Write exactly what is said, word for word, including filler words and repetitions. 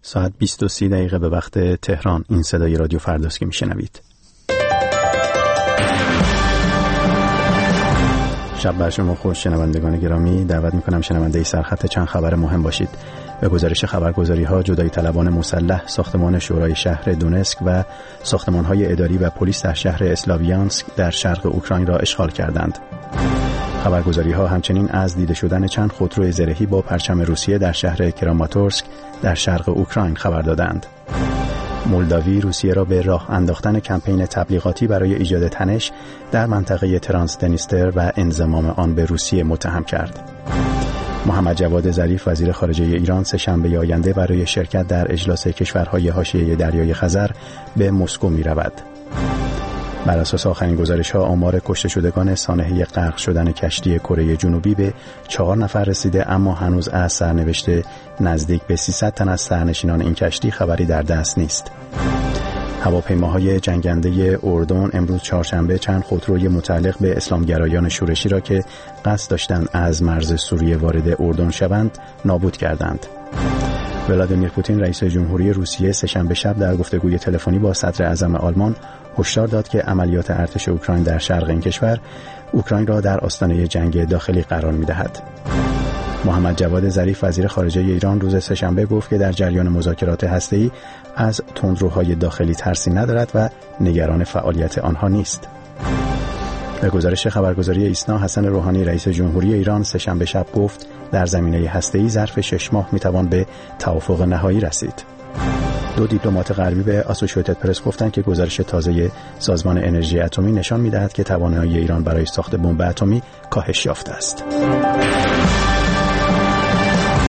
ساعت بیست و سی دقیقه به وقت تهران. این صدای رادیو فرداست که میشنوید. شب بر شما خوش شنوندگان گرامی. دعوت میکنم شنونده سرخط چند خبر مهم باشید. به گزارش خبرگزاری ها، جدایی طلبان مسلح ساختمان شورای شهر دونسک و ساختمان های اداری و پلیس در شهر اسلاویانسک در شرق اوکراین را اشغال کردند. خبرگزاری ها همچنین از دیده شدن چند خودروی زرهی با پرچم روسیه در شهر کراماتورسک در شرق اوکراین خبر دادند. مولداوی روسیه را به راه انداختن کمپین تبلیغاتی برای ایجاد تنش در منطقه ترانسدنیستر و انضمام آن به روسیه متهم کرد. محمد جواد ظریف وزیر خارجه ایران سه‌شنبه آینده برای شرکت در اجلاس کشورهای حاشیه دریای خزر به مسکو می‌رود. بر اساس آخرین گزارش‌ها آمار کشته شدگان سانحه غرق شدن کشتی کره جنوبی به چهار نفر رسیده، اما هنوز از سرنوشت نزدیک به سیصد تن از سرنشینان این کشتی خبری در دست نیست. هواپیماهای جنگنده اردن امروز چهارشنبه چند خودروی متعلق به اسلامگرایان شورشی را که قصد داشتند از مرز سوریه وارد اردن شوند نابود کردند. ولادیمیر پوتین رئیس جمهوری روسیه سه‌شنبه شب در گفتگوی تلفنی با صدر اعظم آلمان هشدار داد که عملیات ارتش اوکراین در شرق این کشور اوکراین را در آستانه جنگ داخلی قرار می‌دهد. محمد جواد ظریف وزیر خارجه ایران روز سه‌شنبه گفت که در جریان مذاکرات هسته‌ای از تندروهای داخلی ترسی ندارد و نگران فعالیت آنها نیست. به گزارش خبرگزاری ایسنا، حسن روحانی رئیس جمهوری ایران سه‌شنبه شب گفت در زمینه هسته‌ای ظرف شش ماه میتوان به توافق نهایی رسید. دو دیپلمات غربی به آسوشییتد پرس گفتند که گزارش تازه سازمان انرژی اتمی نشان می‌دهد که توانایی ایران برای ساخت بمب اتمی کاهش یافته است.